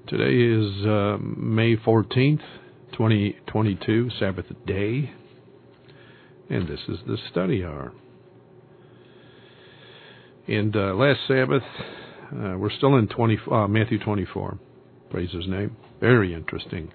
Today is May 14th, 2022, Sabbath day, and this is the study hour. And last Sabbath, we're still in Matthew 24. Praise His name. Very interesting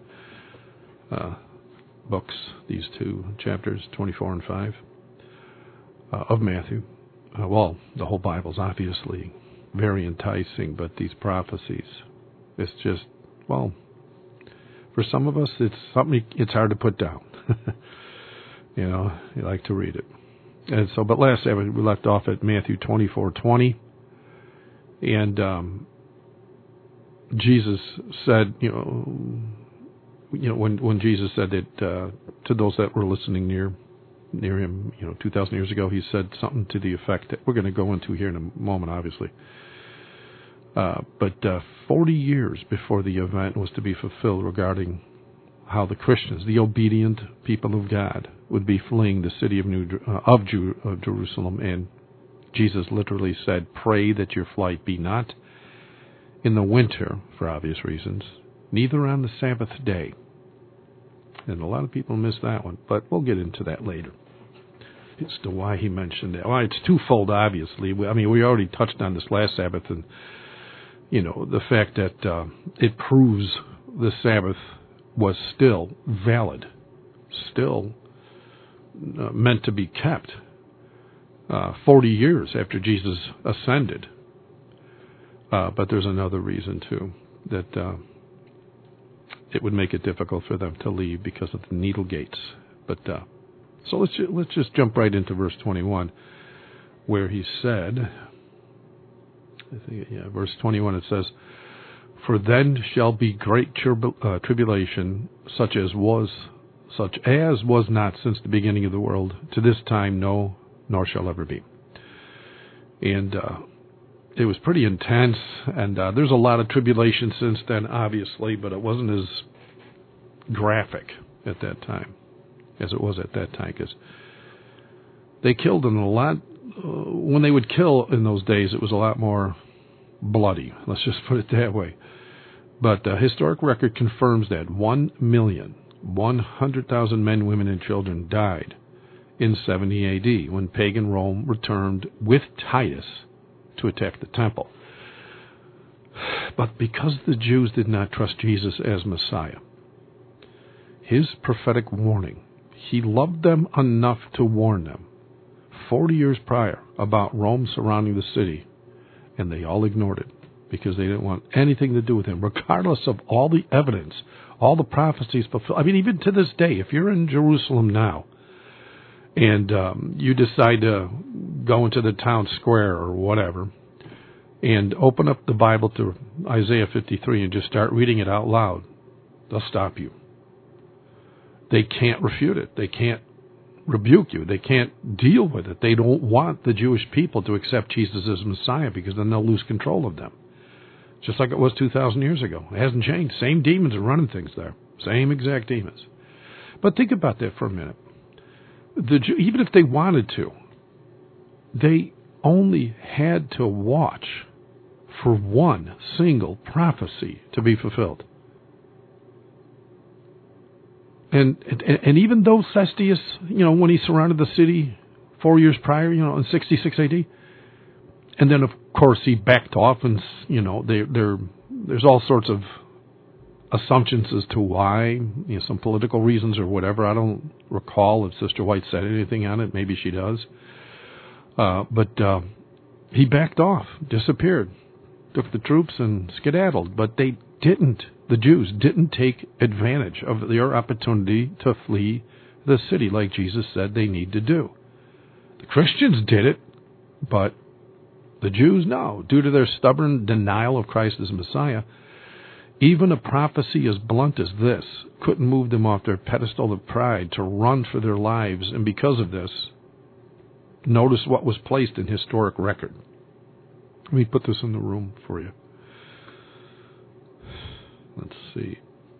books, these two chapters, 24 and 5, of Matthew. Well, the whole Bible's obviously very enticing, but these prophecies, it's just, well, for some of us, it's something it's hard to put down. You like to read it. And so, but last Sabbath we left off at Matthew 24:20, and Jesus said, when Jesus said that to those that were listening near him, 2,000 years ago, he said something to the effect that we're going to go into here in a moment, obviously. But 40 years before the event was to be fulfilled regarding how the Christians, the obedient people of God, would be fleeing the city of Jerusalem, and Jesus literally said, "Pray that your flight be not in the winter," for obvious reasons, "neither on the Sabbath day." And a lot of people miss that one, but we'll get into that later as to why he mentioned that. Well, it's twofold, obviously. I mean, we already touched on this last Sabbath, and the fact that it proves the Sabbath was still valid, still meant to be kept 40 years after Jesus ascended. But there's another reason, too, that it would make it difficult for them to leave because of the needle gates. But so let's just jump right into verse 21, where he said, verse 21, it says, "For then shall be great tribulation, such as was not since the beginning of the world, to this time, no, nor shall ever be." And it was pretty intense, and there's a lot of tribulation since then, obviously, but it wasn't as graphic at that time as it was at that time, because they killed in a lot. When they would kill in those days, it was a lot more bloody. Let's just put it that way. But historic record confirms that 1,100,000 men, women, and children died in 70 AD when pagan Rome returned with Titus to attack the temple. But because the Jews did not trust Jesus as Messiah, his prophetic warning, he loved them enough to warn them 40 years prior about Rome surrounding the city, and they all ignored it because they didn't want anything to do with him, regardless of all the evidence, all the prophecies fulfilled. I mean, even to this day, if you're in Jerusalem now and you decide to go into the town square or whatever and open up the Bible to Isaiah 53 and just start reading it out loud, they'll stop you. They can't refute it. They can't rebuke you. They can't deal with it. They don't want the Jewish people to accept Jesus as Messiah because then they'll lose control of them. Just like it was 2,000 years ago. It hasn't changed. Same demons are running things there. Same exact demons. But think about that for a minute. Even if they wanted to, they only had to watch for one single prophecy to be fulfilled. And even though Cestius, when he surrounded the city 4 years prior, in 66 AD, and then of course he backed off, and there's all sorts of assumptions as to why, some political reasons or whatever. I don't recall if Sister White said anything on it. Maybe she does. But he backed off, disappeared, took the troops and skedaddled. But they didn't. The Jews didn't take advantage of their opportunity to flee the city like Jesus said they need to do. The Christians did it, but the Jews, no. Due to their stubborn denial of Christ as Messiah, even a prophecy as blunt as this couldn't move them off their pedestal of pride to run for their lives. And because of this, notice what was placed in historic record. Let me put this in the room for you. Let's see.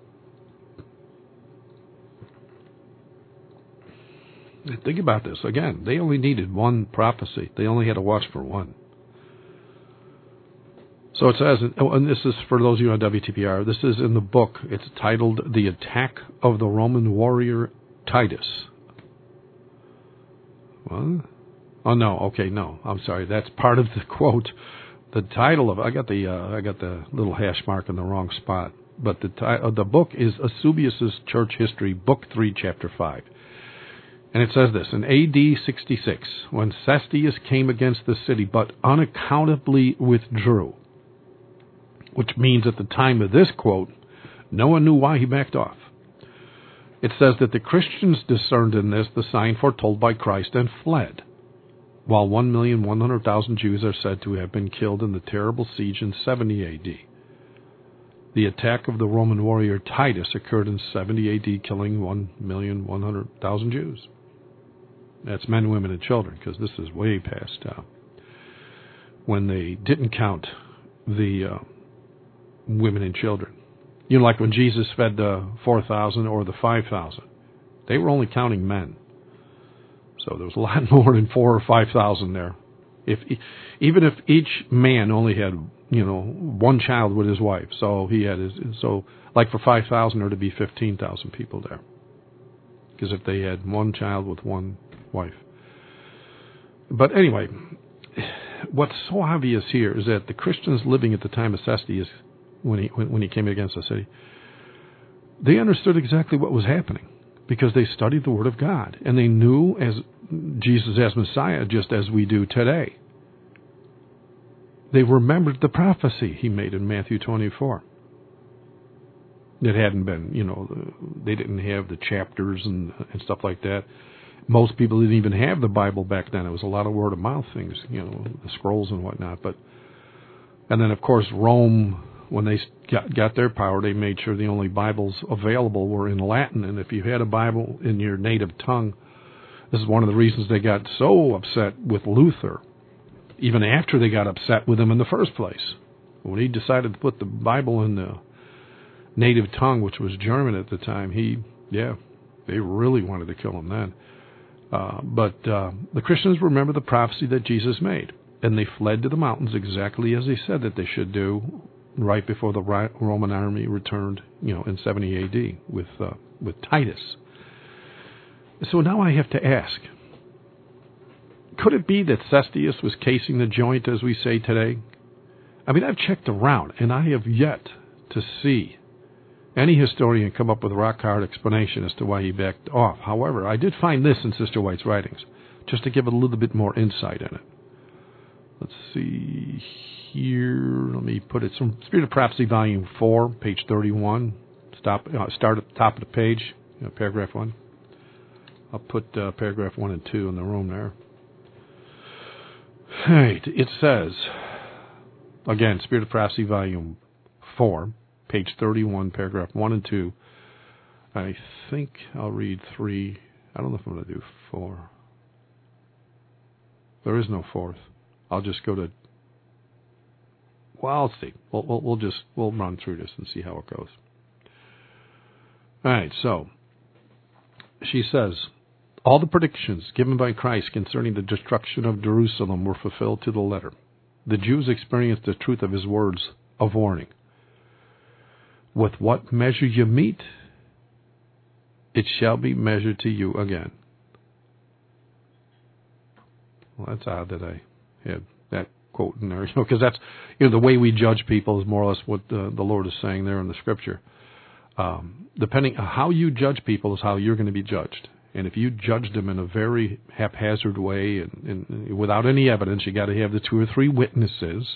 Think about this. Again, they only needed one prophecy. They only had to watch for one. So it says, and this is for those of you on WTPR, this is in the book. It's titled The Attack of the Roman Warrior Titus. What? Oh, no. Okay, no. I'm sorry. That's part of the quote. The title of it, I got the little hash mark in the wrong spot. But the book is Eusebius' Church History, Book 3, Chapter 5. And it says this, in A.D. 66, when Cestius came against the city, but unaccountably withdrew, which means at the time of this quote, no one knew why he backed off. It says that the Christians discerned in this the sign foretold by Christ and fled, while 1,100,000 Jews are said to have been killed in the terrible siege in 70 A.D. The attack of the Roman warrior Titus occurred in 70 A.D., killing 1,100,000 Jews. That's men, women, and children, because this is way past when they didn't count the women and children. You know, like when Jesus fed the 4,000 or the 5,000, they were only counting men. So there was a lot more than 4,000 or 5,000 there. Even if each man only had, one child with his wife, so he had like for 5,000 there to be 15,000 people there, because if they had one child with one wife. But anyway, what's so obvious here is that the Christians living at the time of Cestius, when he came against the city, they understood exactly what was happening because they studied the Word of God and they knew as Jesus as Messiah, just as we do today. They remembered the prophecy he made in Matthew 24. It hadn't been, they didn't have the chapters and stuff like that. Most people didn't even have the Bible back then. It was a lot of word of mouth things, the scrolls and whatnot. And then, of course, Rome, when they got their power, they made sure the only Bibles available were in Latin. And if you had a Bible in your native tongue, this is one of the reasons they got so upset with Luther, even after they got upset with him in the first place. When he decided to put the Bible in the native tongue, which was German at the time, they really wanted to kill him then. But the Christians remember the prophecy that Jesus made, and they fled to the mountains exactly as he said that they should do right before the Roman army returned, in 70 A.D. with Titus. So now I have to ask, could it be that Cestius was casing the joint, as we say today? I mean, I've checked around, and I have yet to see any historian come up with a rock-hard explanation as to why he backed off. However, I did find this in Sister White's writings, just to give it a little bit more insight in it. Let's see here. Let me put it. From Spirit of Prophecy, Volume 4, page 31. Start at the top of the page, paragraph 1. I'll put paragraph 1 and 2 in the room there. All right. It says, again, Spirit of Prophecy, Volume 4, page 31, paragraph 1 and 2. I think I'll read 3. I don't know if I'm going to do 4. There is no 4th. I'll just go to... Well, I'll see. We'll run through this and see how it goes. All right, so she says, all the predictions given by Christ concerning the destruction of Jerusalem were fulfilled to the letter. The Jews experienced the truth of his words of warning. With what measure you meet, it shall be measured to you again. Well, that's odd that I had that quote in there, because that's, the way we judge people is more or less what the Lord is saying there in the Scripture. Depending on how you judge people is how you're going to be judged. And if you judge them in a very haphazard way and without any evidence, you got to have the 2 or 3 witnesses,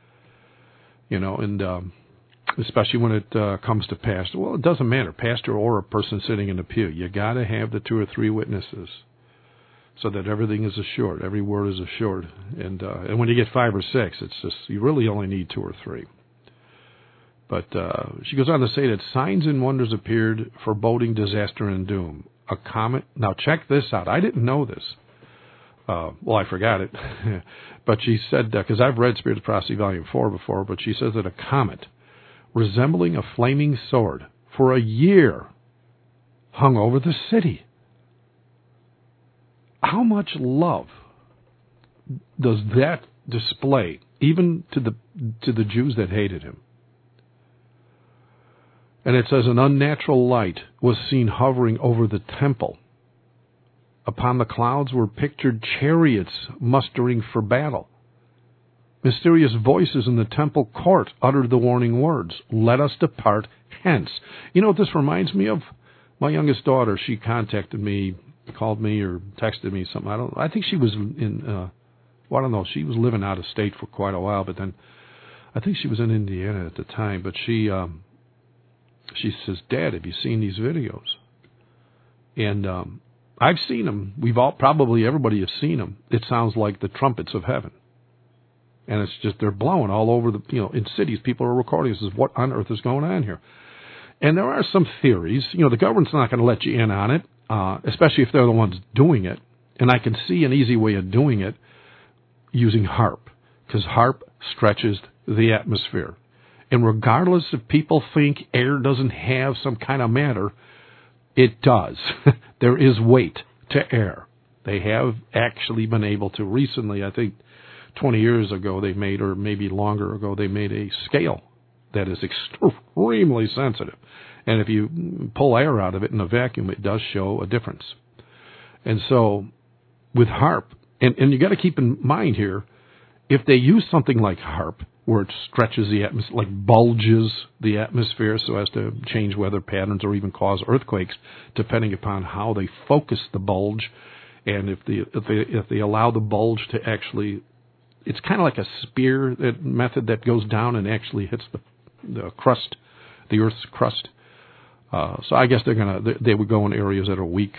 and especially when it comes to pastor. Well, it doesn't matter, pastor or a person sitting in the pew. You got to have the 2 or 3 witnesses so that everything is assured, every word is assured. And when you get 5 or 6, it's just you really only need 2 or 3. But she goes on to say that signs and wonders appeared, foreboding disaster and doom. A comet. Now check this out. I didn't know this. I forgot it. But she said, because I've read Spirit of Prophecy Volume 4 before, but she says that a comet resembling a flaming sword for a year hung over the city. How much love does that display even to the Jews that hated him. And it says, an unnatural light was seen hovering over the temple. Upon the clouds were pictured chariots mustering for battle. Mysterious voices in the temple court uttered the warning words, "Let us depart hence." You know what this reminds me of? My youngest daughter, she contacted me, called me or texted me something. I think she was in, I don't know, she was living out of state for quite a while, but then I think she was in Indiana at the time. But she says, "Dad, have you seen these videos?" And I've seen them. Everybody has seen them. It sounds like the trumpets of heaven. And it's just, they're blowing all over in cities. People are recording. This is what on earth is going on here. And there are some theories. The government's not going to let you in on it, especially if they're the ones doing it. And I can see an easy way of doing it using HAARP, because HAARP stretches the atmosphere. And regardless if people think air doesn't have some kind of matter, it does. There is weight to air. They have actually been able to recently, I think 20 years ago they made, or maybe longer ago, they made a scale that is extremely sensitive. And if you pull air out of it in a vacuum, it does show a difference. And so with HAARP, and you got to keep in mind here, if they use something like HAARP, where it stretches the atmosphere, like bulges the atmosphere so as to change weather patterns or even cause earthquakes, depending upon how they focus the bulge, and if they allow the bulge to actually, it's kind of like a spear method that goes down and actually hits the crust, the Earth's crust. So I guess they would go in areas that are weak.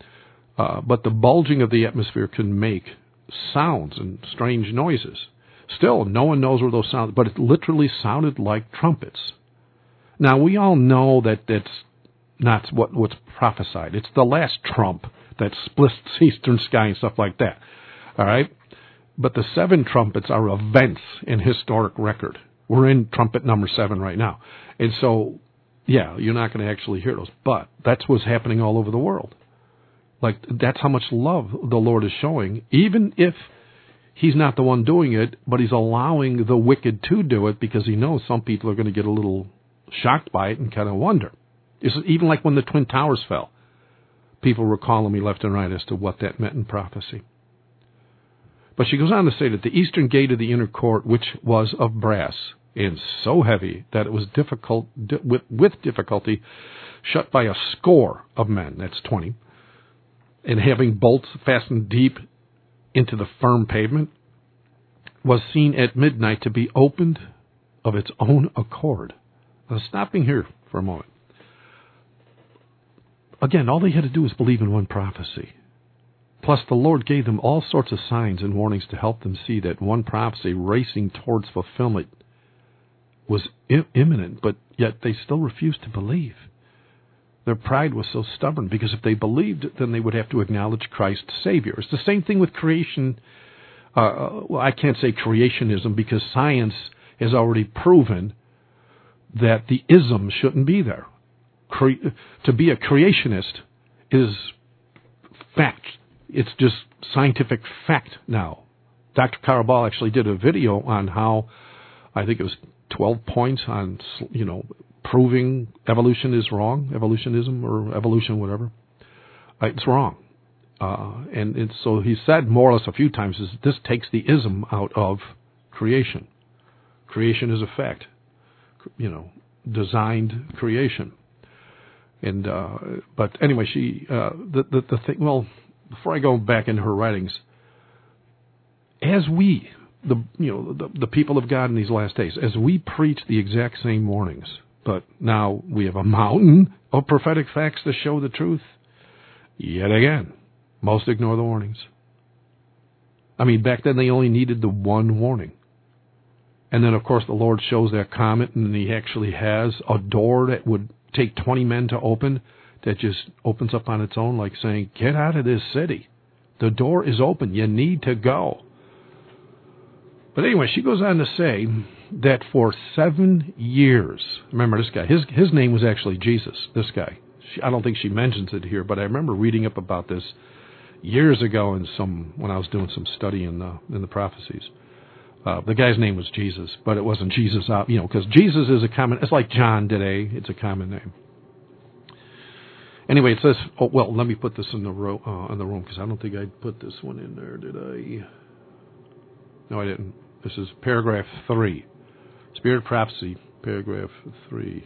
But the bulging of the atmosphere can make sounds and strange noises. Still, no one knows where those sounds, but it literally sounded like trumpets. Now, we all know that that's not what's prophesied. It's the last trump that splits the eastern sky and stuff like that. All right? But the 7 trumpets are events in historic record. We're in trumpet number 7 right now. And so, yeah, you're not going to actually hear those. But that's what's happening all over the world. Like, that's how much love the Lord is showing, even if He's not the one doing it, but He's allowing the wicked to do it because He knows some people are going to get a little shocked by it and kind of wonder. It's even like when the Twin Towers fell. People were calling me left and right as to what that meant in prophecy. But she goes on to say that the eastern gate of the inner court, which was of brass and so heavy that it was difficult, with difficulty, shut by a score of men, that's 20, and having bolts fastened deep into the firm pavement, was seen at midnight to be opened of its own accord. Now, stopping here for a moment. Again, all they had to do was believe in one prophecy. Plus, the Lord gave them all sorts of signs and warnings to help them see that one prophecy racing towards fulfillment was imminent, but yet they still refused to believe. Their pride was so stubborn, because if they believed, then they would have to acknowledge Christ Savior. It's the same thing with creation. Well, I can't say creationism, because science has already proven that the ism shouldn't be there. To be a creationist is fact. It's just scientific fact now. Dr. Karabal actually did a video on how, I think it was 12 points on, proving evolution is wrong, evolutionism or evolution, whatever. It's wrong. And so he said more or less a few times, is this takes the ism out of creation. Creation is a fact. Designed creation. And but anyway, she the thing. Well, before I go back into her writings, as we the people of God in these last days, as we preach the exact same warnings, but now we have a mountain of prophetic facts to show the truth. Yet again, most ignore the warnings. I mean, back then they only needed the one warning. And then, of course, the Lord shows that comet, and He actually has a door that would take 20 men to open, that just opens up on its own, like saying, get out of this city. The door is open. You need to go. But anyway, she goes on to say that for 7 years, remember this guy, his name was actually Jesus, this guy. I don't think she mentions it here, but I remember reading up about this years ago when I was doing some study in the prophecies. The guy's name was Jesus, but it wasn't Jesus, because Jesus is a common, it's like John today, it's a common name. Anyway, it says, let me put this in the room, because I don't think I put this one in there, did I? No, I didn't. This is paragraph 3. Spirit of Prophecy, paragraph 3.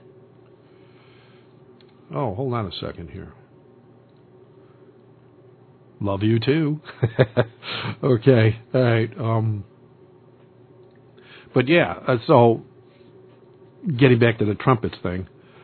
Oh, hold on a second here. Love you too. Okay, all right. But yeah, so getting back to the trumpets thing,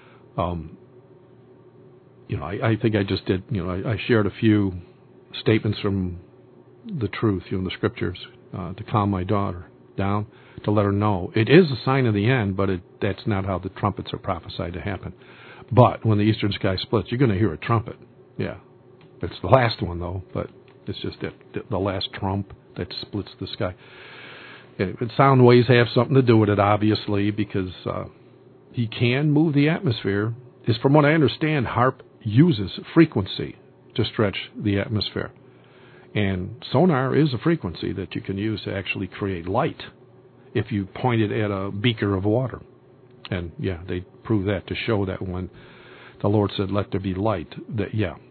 I think I just did, I shared a few statements from the truth, the scriptures, to calm my daughter down, to let her know it is a sign of the end, but that's not how the trumpets are prophesied to happen. But when the eastern sky splits, you're going to hear a trumpet. Yeah. It's the last one, though, but it's just the last trump that splits the sky. Sound waves have something to do with it, obviously, because he can move the atmosphere. From what I understand, HAARP uses frequency to stretch the atmosphere. And sonar is a frequency that you can use to actually create light if you point it at a beaker of water. And, yeah, they prove that to show that when the Lord said, let there be light, that,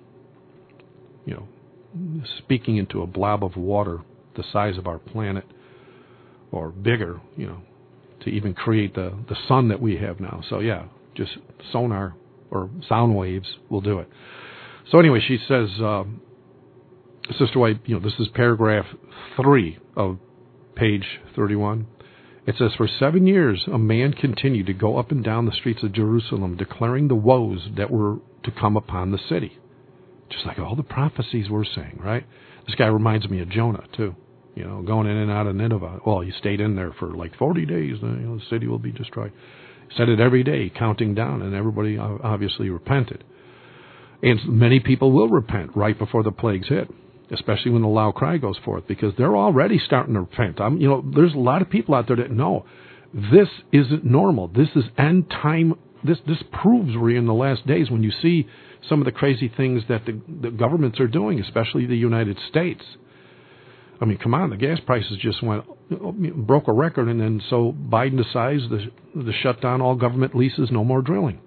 speaking into a blob of water the size of our planet or bigger, to even create the sun that we have now. So, yeah, just sonar or sound waves will do it. So anyway, she says, Sister White, this is paragraph 3 of page 31. It says, for 7 years, a man continued to go up and down the streets of Jerusalem, declaring the woes that were to come upon the city. Just like all the prophecies were saying, right? This guy reminds me of Jonah, too. Going in and out of Nineveh. Well, he stayed in there for like 40 days. The city will be destroyed. He said it every day, counting down, and everybody obviously repented. And many people will repent right before the plagues hit, especially when the loud cry goes forth, because they're already starting to repent. There's a lot of people out there that know this isn't normal. This is end time. This proves we're in the last days when you see some of the crazy things that the governments are doing, especially the United States. I mean, come on, the gas prices just broke a record, and then so Biden decides to shut down all government leases, no more drilling.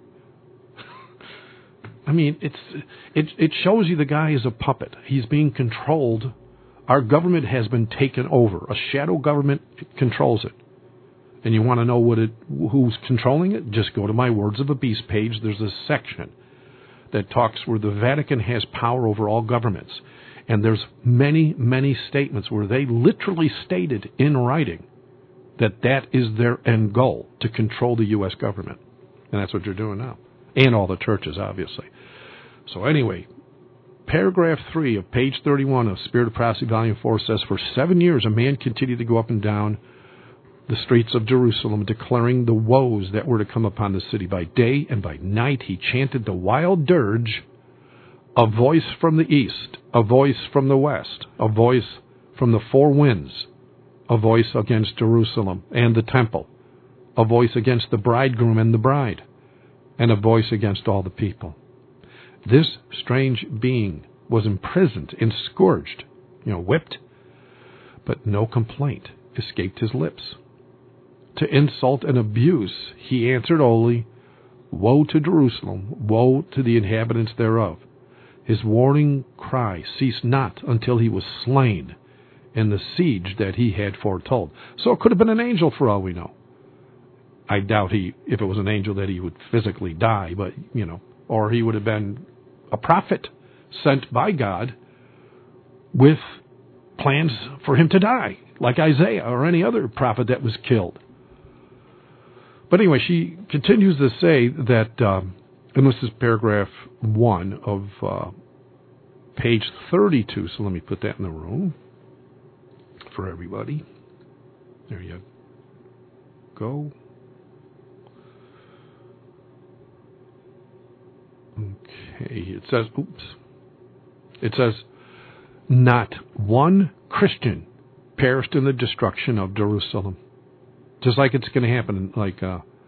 I mean, it shows you the guy is a puppet. He's being controlled. Our government has been taken over. A shadow government controls it. And you want to know who's controlling it? Just go to my Words of a Beast page. There's a section that talks where the Vatican has power over all governments. And there's many, many statements where they literally stated in writing that is their end goal, to control the U.S. government. And that's what you're doing now. And all the churches, obviously. So anyway, paragraph 3 of page 31 of Spirit of Prophecy, Volume 4 says, for 7 years a man continued to go up and down the streets of Jerusalem, declaring the woes that were to come upon the city. By day and by night he chanted the wild dirge, a voice from the east, a voice from the west, a voice from the four winds, a voice against Jerusalem and the temple, a voice against the bridegroom and the bride, and a voice against all the people. This strange being was imprisoned and scourged, whipped, but no complaint escaped his lips. To insult and abuse, he answered only, woe to Jerusalem, woe to the inhabitants thereof. His warning cry ceased not until he was slain in the siege that he had foretold. So it could have been an angel for all we know. I doubt if it was an angel that he would physically die, but, or he would have been a prophet sent by God with plans for him to die, like Isaiah or any other prophet that was killed. But anyway, she continues to say that, and this is paragraph 1 of page 32, so let me put that in the room for everybody. There you go. Okay, it says, not one Christian perished in the destruction of Jerusalem. Just like it's going to happen, like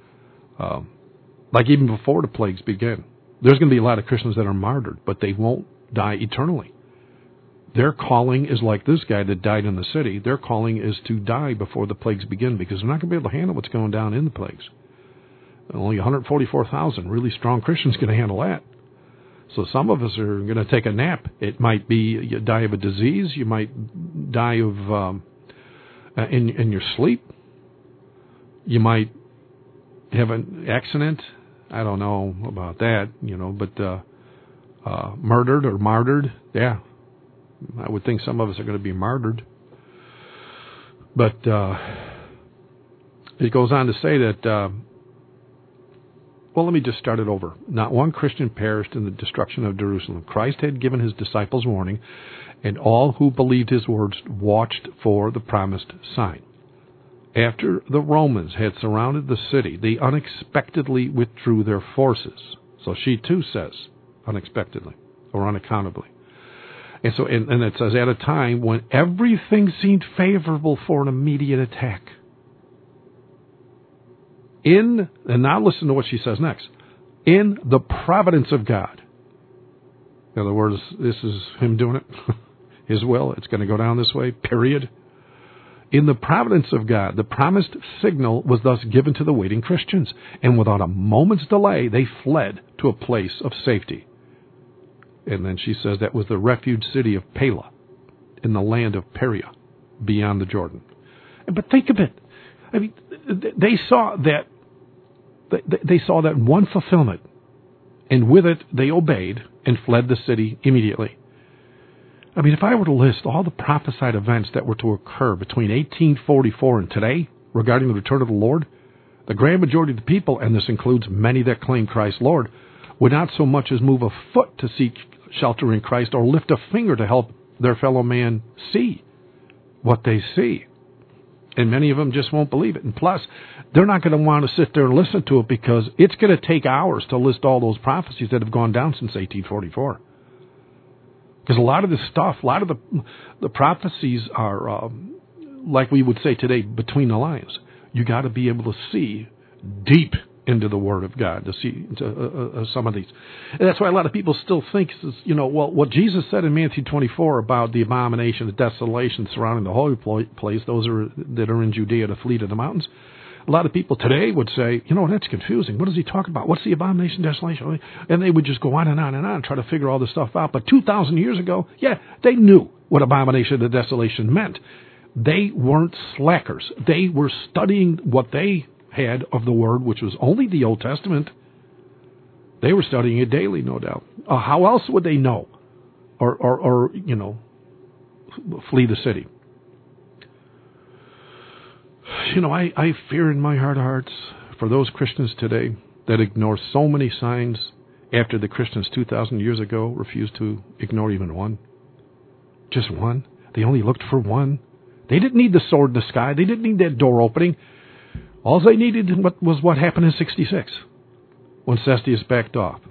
even before the plagues begin. There's going to be a lot of Christians that are martyred, but they won't die eternally. Their calling is like this guy that died in the city. Their calling is to die before the plagues begin, because they're not going to be able to handle what's going down in the plagues. Only 144,000 really strong Christians can handle that. So some of us are going to take a nap. It might be you die of a disease. You might die of in your sleep. You might have an accident. I don't know about that, but murdered or martyred. Yeah, I would think some of us are going to be martyred. But it goes on to say that, well, let me just start it over. Not one Christian perished in the destruction of Jerusalem. Christ had given his disciples warning, and all who believed his words watched for the promised sign. After the Romans had surrounded the city, they unexpectedly withdrew their forces. So she too says, unexpectedly or unaccountably. And so, and it says, at a time when everything seemed favorable for an immediate attack. And now listen to what she says next. In the providence of God. In other words, this is him doing it. His will. It's going to go down this way, period. In the providence of God, the promised signal was thus given to the waiting Christians, and without a moment's delay, they fled to a place of safety. And then she says that was the refuge city of Pella, in the land of Perea, beyond the Jordan. But think of it. I mean, they saw that one fulfillment, and with it, they obeyed and fled the city immediately. I mean, if I were to list all the prophesied events that were to occur between 1844 and today regarding the return of the Lord, the grand majority of the people, and this includes many that claim Christ Lord, would not so much as move a foot to seek shelter in Christ or lift a finger to help their fellow man see what they see. And many of them just won't believe it. And plus, they're not going to want to sit there and listen to it, because it's going to take hours to list all those prophecies that have gone down since 1844. Because a lot of this stuff, a lot of the prophecies are, like we would say today, between the lines. You got to be able to see deep into the Word of God to see some of these. And that's why a lot of people still think, well, what Jesus said in Matthew 24 about the abomination, the desolation surrounding the holy place, those that are in Judea to flee to the mountains. A lot of people today would say, that's confusing. What is he talking about? What's the abomination, desolation? And they would just go on and on and on, try to figure all this stuff out. But 2,000 years ago, they knew what abomination and desolation meant. They weren't slackers. They were studying what they had of the Word, which was only the Old Testament. They were studying it daily, no doubt. How else would they know? Or flee the city? I fear in my heart of hearts for those Christians today that ignore so many signs after the Christians 2,000 years ago refused to ignore even one. Just one. They only looked for one. They didn't need the sword in the sky. They didn't need that door opening. All they needed was what happened in 66 when Cestius backed off.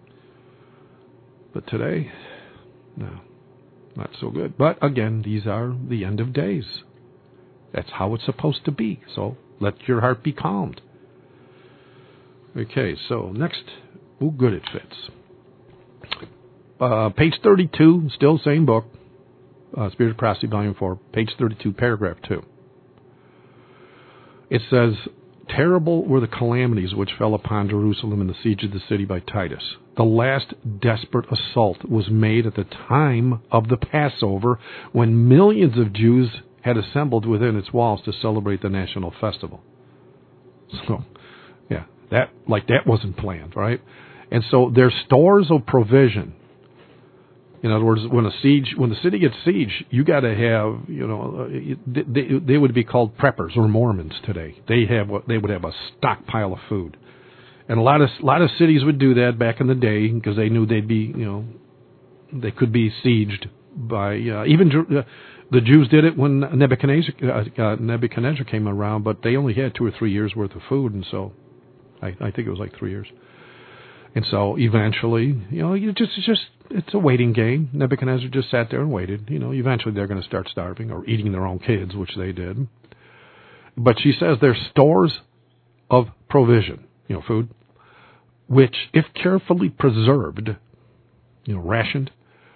But today, no, not so good. But again, these are the end of days. That's how it's supposed to be. So let your heart be calmed. Okay, so next, good it fits. Page 32, still same book, Spirit of Prophecy, Volume 4, page 32, paragraph 2. It says, terrible were the calamities which fell upon Jerusalem in the siege of the city by Titus. The last desperate assault was made at the time of the Passover, when millions of Jews had assembled within its walls to celebrate the national festival. So, that wasn't planned, right? And so their stores of provision. In other words, when the city gets sieged, you got to have, they would be called preppers or Mormons today. They would have a stockpile of food, and a lot of cities would do that back in the day because they knew they'd be, they could be sieged by even the Jews did it when Nebuchadnezzar came around, but they only had 2 or 3 years worth of food, and so I think it was like 3 years. And so eventually, it's a waiting game. Nebuchadnezzar just sat there and waited. Eventually they're going to start starving or eating their own kids, which they did. But she says there's stores of provision, food, which, if carefully preserved, rationed,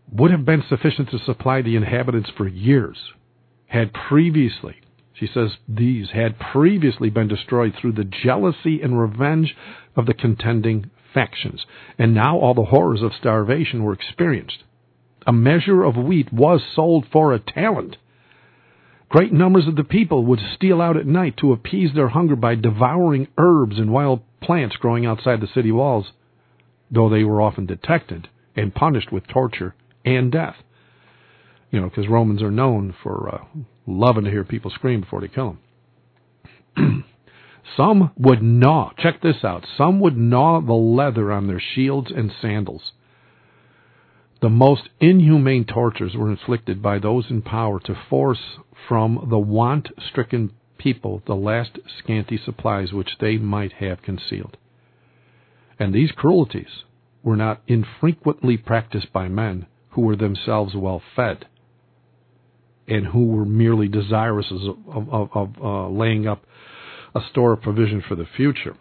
would have been sufficient to supply the inhabitants for years, had previously, she says, these had previously been destroyed through the jealousy and revenge of the contending factions. And now all the horrors of starvation were experienced. A measure of wheat was sold for a talent. Great numbers of the people would steal out at night to appease their hunger by devouring herbs and wild plants growing outside the city walls, though they were often detected and punished with torture and death. You know, because Romans are known for loving to hear people scream before they kill them. Some would gnaw, check this out, some would gnaw the leather on their shields and sandals. The most inhumane tortures were inflicted by those in power to force from the want-stricken people the last scanty supplies which they might have concealed. And these cruelties were not infrequently practiced by men who were themselves well fed and who were merely desirous of laying up a store of provision for the future.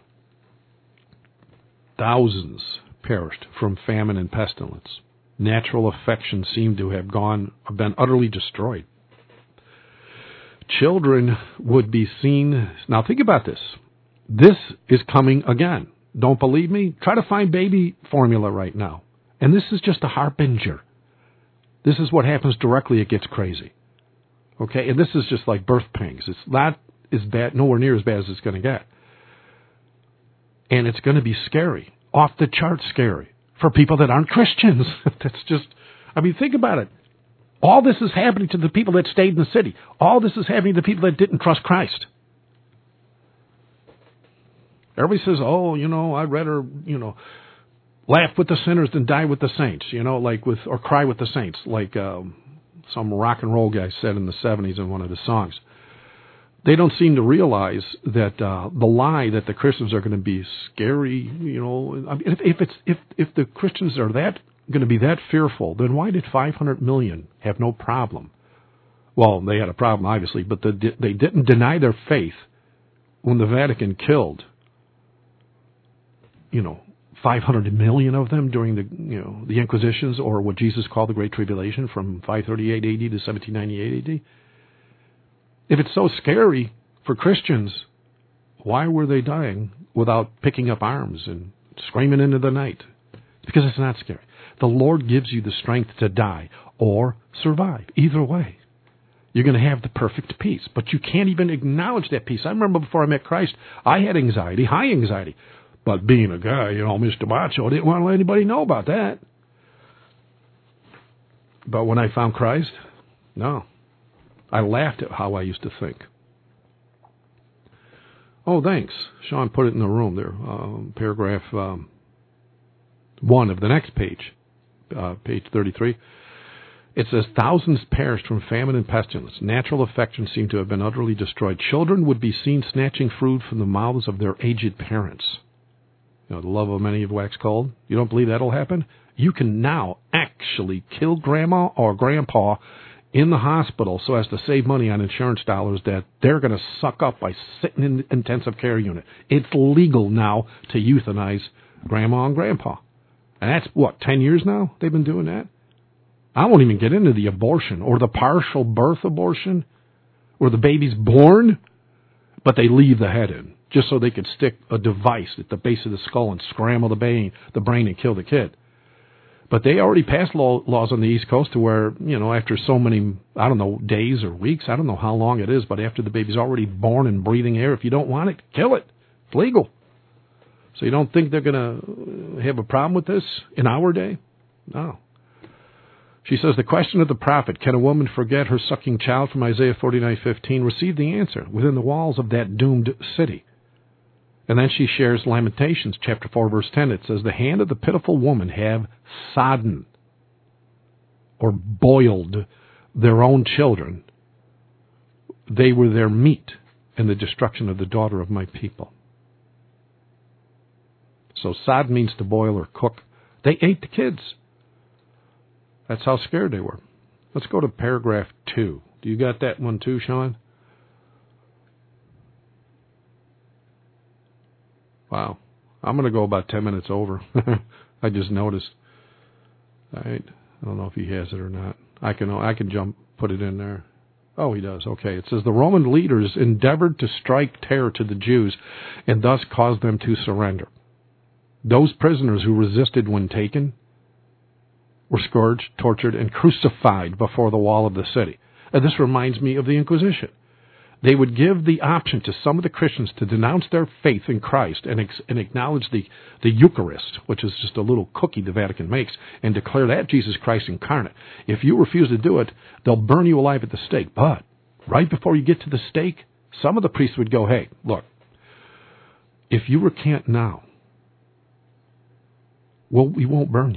Thousands perished from famine and pestilence. Natural affection seemed to have been utterly destroyed. Children would be seen. Now think about this. This is coming again. Don't believe me? Try to find baby formula right now. And this is just a harbinger. This is what happens directly. It gets crazy. Okay? And this is just like birth pangs. It's not as bad, nowhere near as bad as it's going to get. And it's going to be scary. Off the chart scary. For people that aren't Christians. That's just, I mean, think about it. All this is happening to the people that stayed in the city. All this is happening to the people that didn't trust Christ. Everybody says, oh, you know, I'd rather, you know, laugh with the sinners than die with the saints, you know, or cry with the saints, like some rock and roll guy said in the 70s in one of his songs. They don't seem to realize that the lie that the Christians are going to be scary, you know, I mean, if the Christians are going to be that fearful, then why did 500 million have no problem? Well, they had a problem, obviously, but they didn't deny their faith when the Vatican killed, 500 million of them during the Inquisitions, or what Jesus called the Great Tribulation from 538 AD to 1798 AD. If it's so scary for Christians, why were they dying without picking up arms and screaming into the night? Because it's not scary. The Lord gives you the strength to die or survive. Either way, you're going to have the perfect peace. But you can't even acknowledge that peace. I remember before I met Christ, I had anxiety, high anxiety. But being a guy, Mr. Macho, I didn't want to let anybody know about that. But when I found Christ, no. I laughed at how I used to think. Oh, thanks. Sean put it in the room there. Paragraph 1 of the next page, page 33. It says, thousands perished from famine and pestilence. Natural affection seemed to have been utterly destroyed. Children would be seen snatching food from the mouths of their aged parents. The love of many have waxed cold. You don't believe that'll happen? You can now actually kill grandma or grandpa in the hospital so as to save money on insurance dollars that they're going to suck up by sitting in the intensive care unit. It's legal now to euthanize grandma and grandpa. And that's, 10 years now they've been doing that? I won't even get into the abortion or the partial birth abortion where the baby's born, but they leave the head in just so they could stick a device at the base of the skull and scramble the brain and kill the kid. But they already passed laws on the East Coast to where, after so many, days or weeks, I don't know how long it is, but after the baby's already born and breathing air, if you don't want it, kill it. It's legal. So you don't think they're going to have a problem with this in our day? No. She says, the question of the prophet, can a woman forget her sucking child from Isaiah 49:15, received the answer within the walls of that doomed city. And then she shares Lamentations chapter 4, verse 10. It says, the hand of the pitiful woman have sodden or boiled their own children. They were their meat in the destruction of the daughter of my people. So sod means to boil or cook. They ate the kids. That's how scared they were. Let's go to paragraph 2. Do you got that one too, Sean? Wow. I'm going to go about 10 minutes over. I just noticed. All right. I don't know if he has it or not. I can put it in there. Oh, he does. Okay. It says the Roman leaders endeavored to strike terror to the Jews and thus caused them to surrender. Those prisoners who resisted when taken were scourged, tortured, and crucified before the wall of the city. And this reminds me of the Inquisition. They would give the option to some of the Christians to denounce their faith in Christ and acknowledge the Eucharist, which is just a little cookie the Vatican makes, and declare that Jesus Christ incarnate. If you refuse to do it, they'll burn you alive at the stake. But right before you get to the stake, some of the priests would go, hey, look, if you recant now, well, we won't burn you.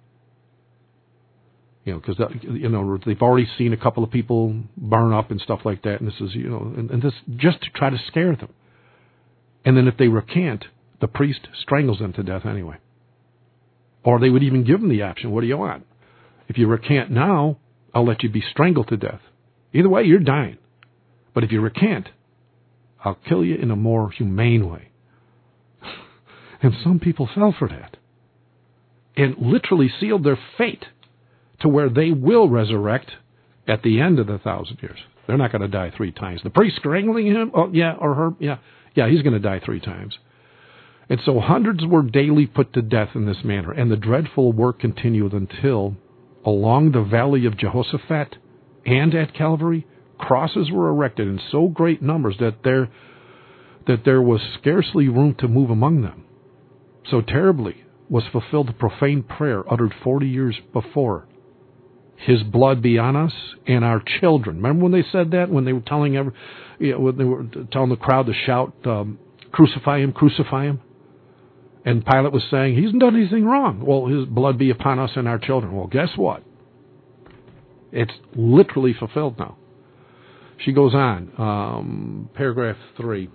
Because they've already seen a couple of people burn up and stuff like that, and this is and this just to try to scare them. And then if they recant, the priest strangles them to death anyway. Or they would even give them the option: what do you want? If you recant now, I'll let you be strangled to death. Either way, you're dying. But if you recant, I'll kill you in a more humane way. And some people fell for that, and literally sealed their fate to where they will resurrect at the end of the 1,000 years. They're not going to die 3 times. The priest strangling him, or her, he's going to die 3 times. And so hundreds were daily put to death in this manner, and the dreadful work continued until, along the valley of Jehoshaphat and at Calvary, crosses were erected in so great numbers that there was scarcely room to move among them. So terribly was fulfilled the profane prayer uttered 40 years before. His blood be on us and our children. Remember when they said that? When they were telling when they were telling the crowd to shout, "Crucify him, crucify him." And Pilate was saying, "He hasn't done anything wrong." Well, his blood be upon us and our children. Well, guess what? It's literally fulfilled now. She goes on, paragraph 3.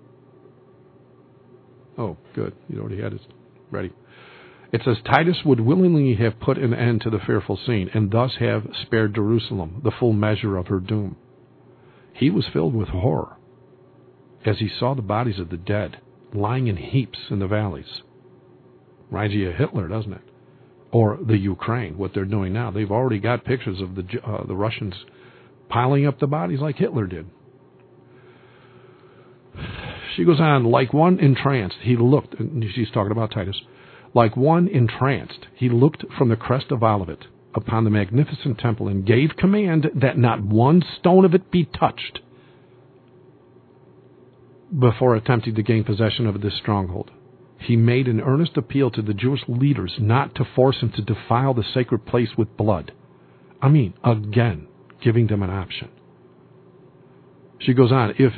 Oh, good. You already had it ready. It says, Titus would willingly have put an end to the fearful scene, and thus have spared Jerusalem the full measure of her doom. He was filled with horror as he saw the bodies of the dead lying in heaps in the valleys. Reminds you of Hitler, doesn't it? Or the Ukraine, what they're doing now. They've already got pictures of the Russians piling up the bodies like Hitler did. She goes on, like one entranced, he looked, and she's talking about Titus, like one entranced, he looked from the crest of Olivet upon the magnificent temple and gave command that not one stone of it be touched before attempting to gain possession of this stronghold. He made an earnest appeal to the Jewish leaders not to force him to defile the sacred place with blood. Again, giving them an option. She goes on, if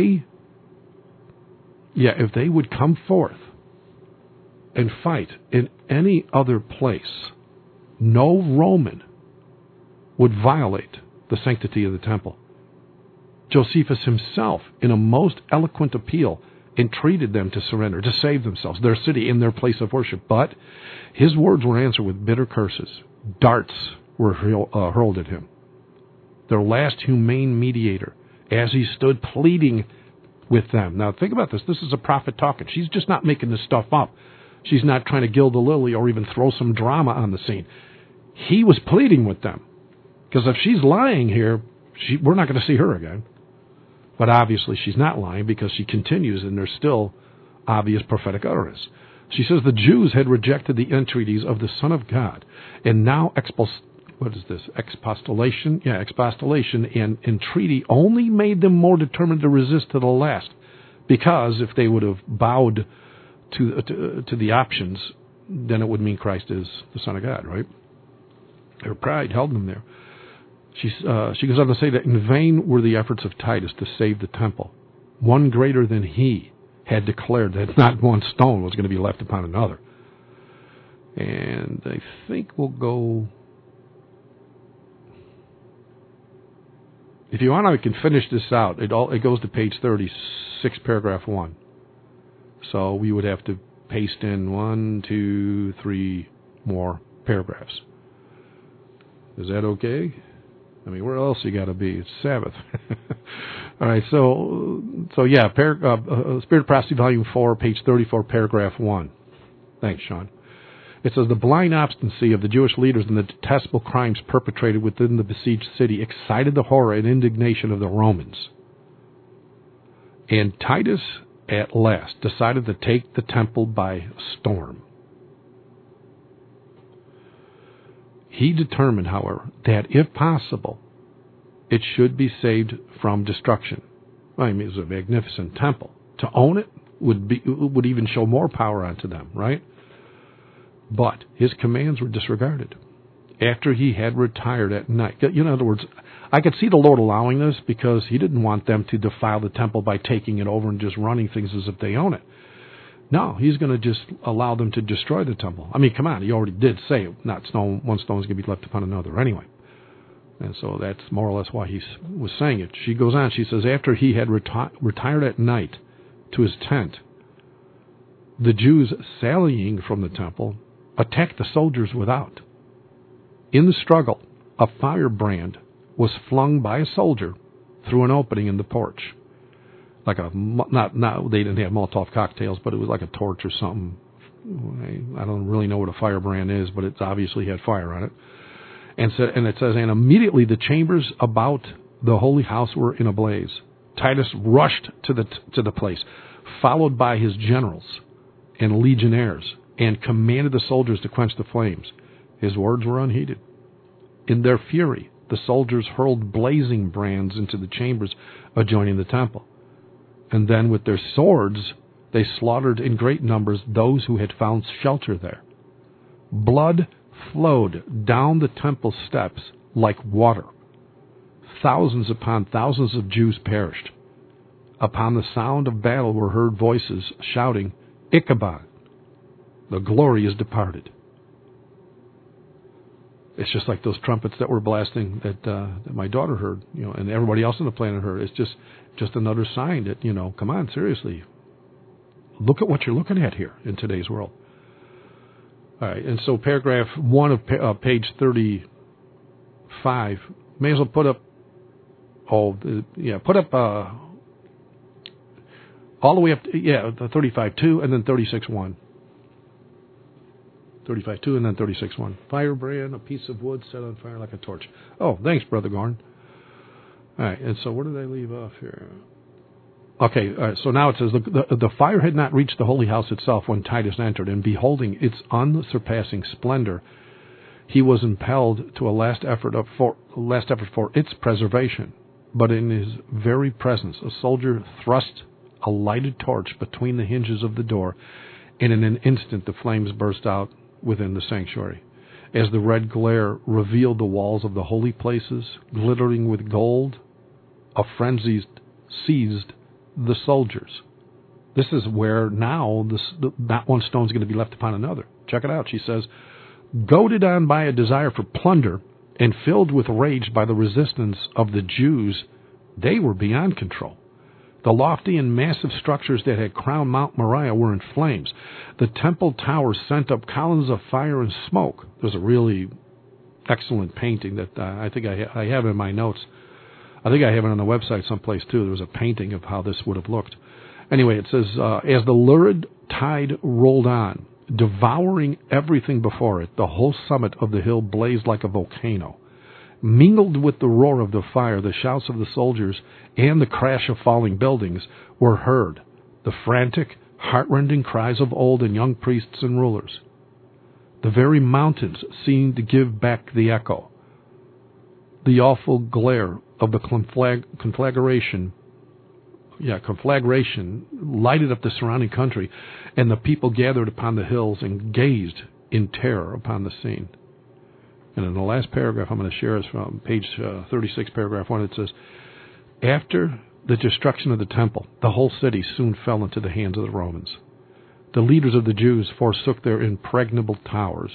they would come forth and fight in any other place, no Roman would violate the sanctity of the temple. Josephus himself, in a most eloquent appeal, entreated them to surrender, to save themselves, their city, and their place of worship. But his words were answered with bitter curses. Darts were hurled at him. Their last humane mediator, as he stood pleading with them. Now think about this. This is a prophet talking. She's just not making this stuff up. She's not trying to gild the lily or even throw some drama on the scene. He was pleading with them. Because if she's lying here, we're not going to see her again. But obviously she's not lying because she continues and there's still obvious prophetic utterance. She says the Jews had rejected the entreaties of the Son of God and now expostulation and entreaty only made them more determined to resist to the last. Because if they would have bowed to the options, then it would mean Christ is the Son of God, right? Their pride held them there. She goes on to say that in vain were the efforts of Titus to save the temple. One greater than he had declared that not one stone was going to be left upon another. And I think we'll go... If you want, I can finish this out. It goes to page 36, paragraph 1. So we would have to paste in 1, 2, 3 more paragraphs. Is that okay? Where else you got to be? It's Sabbath. All right, so yeah, Spirit of Prophecy, Volume 4, page 34, paragraph 1. Thanks, Sean. It says, the blind obstinacy of the Jewish leaders and the detestable crimes perpetrated within the besieged city excited the horror and indignation of the Romans. And Titus, at last, decided to take the temple by storm. He determined, however, that if possible, it should be saved from destruction. I mean, it was a magnificent temple. To own it would even show more power onto them, right? But his commands were disregarded. After he had retired at night, in other words, I could see the Lord allowing this because he didn't want them to defile the temple by taking it over and just running things as if they own it. No, he's going to just allow them to destroy the temple. I mean, come on, he already did say one stone is going to be left upon another anyway. And so that's more or less why he was saying it. She goes on, she says, after he had retired at night to his tent, the Jews sallying from the temple attacked the soldiers without. In the struggle, a firebrand was flung by a soldier through an opening in the porch. Like they didn't have Molotov cocktails, but it was like a torch or something. I don't really know what a firebrand is, but it obviously had fire on it. And it says, and immediately the chambers about the holy house were in a blaze. Titus rushed to the place, followed by his generals and legionnaires, and commanded the soldiers to quench the flames. His words were unheeded. In their fury, the soldiers hurled blazing brands into the chambers adjoining the temple. And then with their swords, they slaughtered in great numbers those who had found shelter there. Blood flowed down the temple steps like water. Thousands upon thousands of Jews perished. Upon the sound of battle were heard voices shouting, Ichabod, the glory is departed. It's just like those trumpets that were blasting that my daughter heard, and everybody else on the planet heard. It's just another sign that, come on, seriously. Look at what you're looking at here in today's world. All right, and so paragraph 1 of page 35, may as well put up all the way up, the 35.2 and then 36.1. 35.2 and then 36.1. Firebrand, a piece of wood set on fire like a torch. Oh, thanks, Brother Gorn. All right, and so where did I leave off here? Okay, all right, so now it says, the fire had not reached the holy house itself when Titus entered, and beholding its unsurpassing splendor, he was impelled to a last effort for its preservation. But in his very presence, a soldier thrust a lighted torch between the hinges of the door, and in an instant the flames burst out within the sanctuary. As the red glare revealed the walls of the holy places, glittering with gold, a frenzy seized the soldiers. This is where now not one stone is going to be left upon another. Check it out. She says, goaded on by a desire for plunder and filled with rage by the resistance of the Jews, they were beyond control. The lofty and massive structures that had crowned Mount Moriah were in flames. The temple towers sent up columns of fire and smoke. There's a really excellent painting that I think I have in my notes. I think I have it on the website someplace too. There was a painting of how this would have looked. Anyway, it says, as the lurid tide rolled on, devouring everything before it, the whole summit of the hill blazed like a volcano. Mingled with the roar of the fire, the shouts of the soldiers and the crash of falling buildings were heard, the frantic, heartrending cries of old and young priests and rulers. The very mountains seemed to give back the echo. The awful glare of the conflagration lighted up the surrounding country, and the people gathered upon the hills and gazed in terror upon the scene. And in the last paragraph I'm going to share is from page 36, paragraph 1. It says, after the destruction of the temple, the whole city soon fell into the hands of the Romans. The leaders of the Jews forsook their impregnable towers,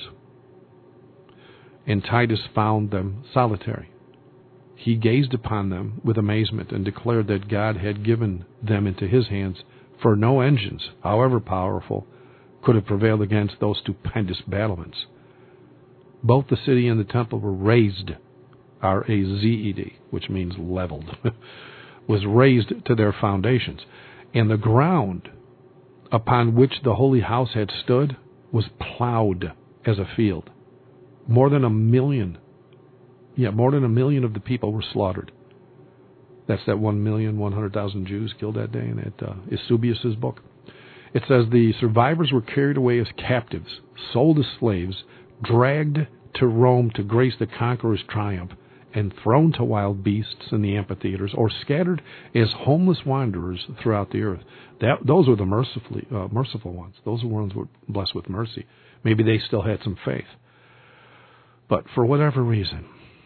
and Titus found them solitary. He gazed upon them with amazement and declared that God had given them into his hands, for no engines, however powerful, could have prevailed against those stupendous battlements. Both the city and the temple were razed, R-A-Z-E-D, which means leveled, was razed to their foundations, and the ground upon which the holy house had stood was plowed as a field. More than 1 million. Yeah, more than 1 million of the people were slaughtered. That's that 1,100,000 Jews killed that day in Eusebius' book. It says the survivors were carried away as captives, sold as slaves, dragged to Rome to grace the conqueror's triumph, and thrown to wild beasts in the amphitheaters, or scattered as homeless wanderers throughout the earth. Those were the merciful ones. Those were the ones who were blessed with mercy. Maybe they still had some faith. But for whatever reason,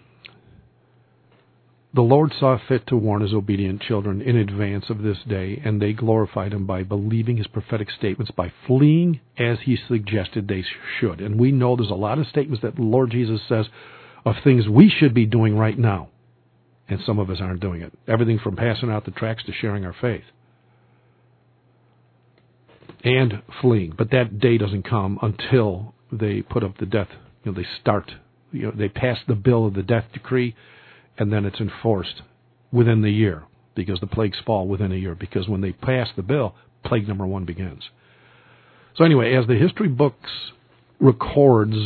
the Lord saw fit to warn his obedient children in advance of this day, and they glorified him by believing his prophetic statements, by fleeing as he suggested they should. And we know there's a lot of statements that the Lord Jesus says of things we should be doing right now, and some of us aren't doing it. Everything from passing out the tracts to sharing our faith. And fleeing. But that day doesn't come until they put up the death. They pass the bill of the death decree, and then it's enforced within the year, because the plagues fall within a year, because when they pass the bill, plague number 1 begins. So anyway, as the history books records,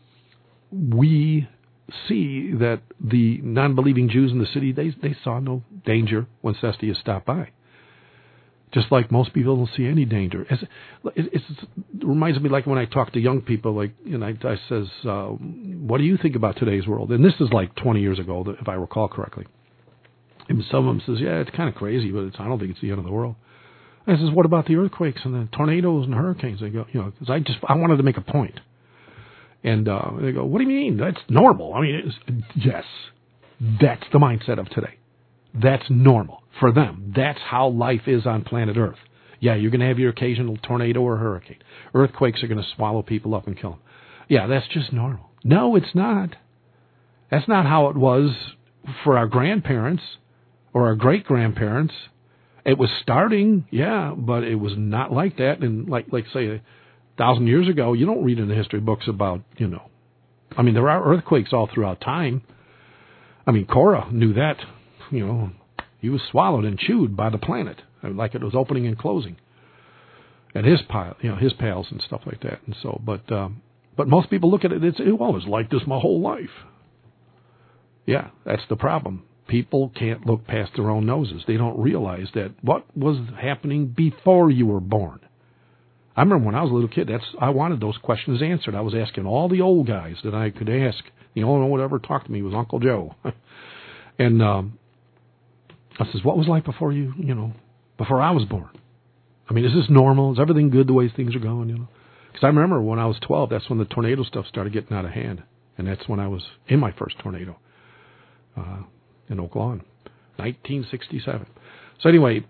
we see that the non-believing Jews in the city, they saw no danger when Cestius stopped by. Just like most people don't see any danger. It reminds me like when I talk to young people, I says, what do you think about today's world? And this is like 20 years ago, if I recall correctly. And some of them says, yeah, it's kind of crazy, but I don't think it's the end of the world. And I says, what about the earthquakes and the tornadoes and hurricanes? They go, because I wanted to make a point. And they go, what do you mean? That's normal. I mean, yes, that's the mindset of today. That's normal for them. That's how life is on planet Earth. Yeah, you're going to have your occasional tornado or hurricane. Earthquakes are going to swallow people up and kill them. Yeah, that's just normal. No, it's not. That's not how it was for our grandparents or our great-grandparents. It was starting, yeah, but it was not like that. And like say, 1,000 years ago, you don't read in the history books about, I mean, there are earthquakes all throughout time. I mean, Korah knew that. He was swallowed and chewed by the planet, like it was opening and closing, and his pals and stuff like that. And so, but most people look at it. It was like this my whole life. Yeah, that's the problem. People can't look past their own noses. They don't realize that what was happening before you were born. I remember when I was a little kid, I wanted those questions answered. I was asking all the old guys that I could ask. The only one who ever talked to me was Uncle Joe, and I says, what was life before before I was born? I mean, is this normal? Is everything good the way things are going, Because I remember when I was 12, that's when the tornado stuff started getting out of hand. And that's when I was in my first tornado in Oak Lawn, 1967. So anyway,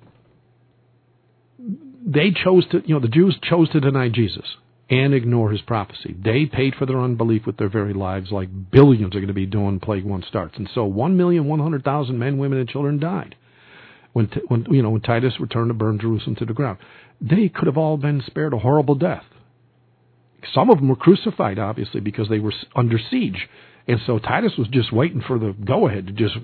they chose to, the Jews chose to deny Jesus and ignore his prophecy. They paid for their unbelief with their very lives, like billions are going to be doing when plague 1 starts. And so 1,100,000 men, women, and children died when Titus returned to burn Jerusalem to the ground. They could have all been spared a horrible death. Some of them were crucified, obviously, because they were under siege. And so Titus was just waiting for the go-ahead to just,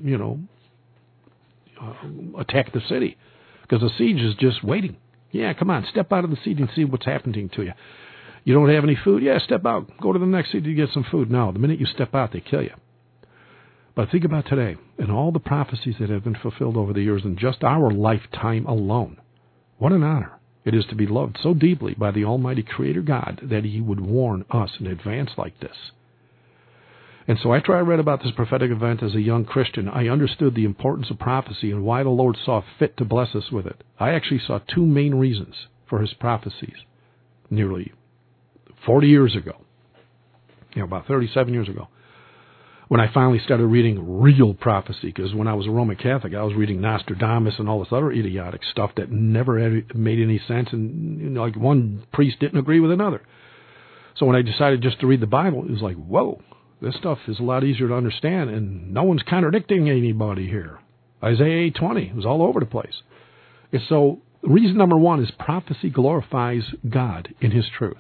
attack the city. Because the siege is just waiting. Yeah, come on, step out of the siege and see what's happening to you. You don't have any food? Yeah, step out. Go to the next city to get some food. No, the minute you step out, they kill you. But think about today and all the prophecies that have been fulfilled over the years in just our lifetime alone. What an honor it is to be loved so deeply by the Almighty Creator God that he would warn us in advance like this. And so after I read about this prophetic event as a young Christian, I understood the importance of prophecy and why the Lord saw fit to bless us with it. I actually saw 2 main reasons for his prophecies nearly 40 years ago, about 37 years ago, when I finally started reading real prophecy, because when I was a Roman Catholic, I was reading Nostradamus and all this other idiotic stuff that never made any sense, and like one priest didn't agree with another. So when I decided just to read the Bible, it was like, whoa, this stuff is a lot easier to understand, and no one's contradicting anybody here. Isaiah 8:20 was all over the place. And so reason number 1 is prophecy glorifies God in his truth.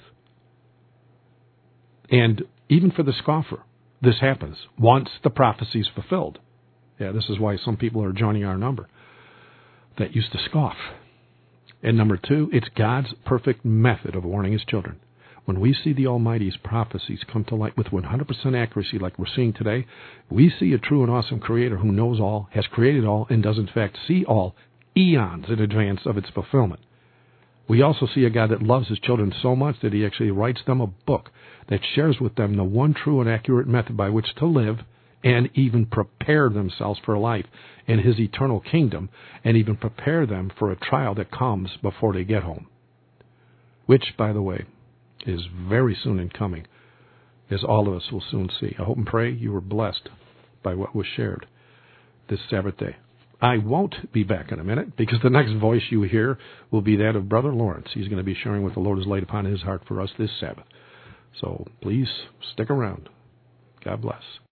And even for the scoffer, this happens once the prophecy is fulfilled. Yeah, this is why some people are joining our number that used to scoff. And number 2, it's God's perfect method of warning his children. When we see the Almighty's prophecies come to light with 100% accuracy like we're seeing today, we see a true and awesome Creator who knows all, has created all, and does in fact see all eons in advance of its fulfillment. We also see a God that loves His children so much that He actually writes them a book that shares with them the one true and accurate method by which to live and even prepare themselves for life in His eternal kingdom, and even prepare them for a trial that comes before they get home. Which, by the way, is very soon in coming, as all of us will soon see. I hope and pray you were blessed by what was shared this Sabbath day. I won't be back in a minute, because the next voice you hear will be that of Brother Lawrence. He's going to be sharing what the Lord has laid upon his heart for us this Sabbath. So please stick around. God bless.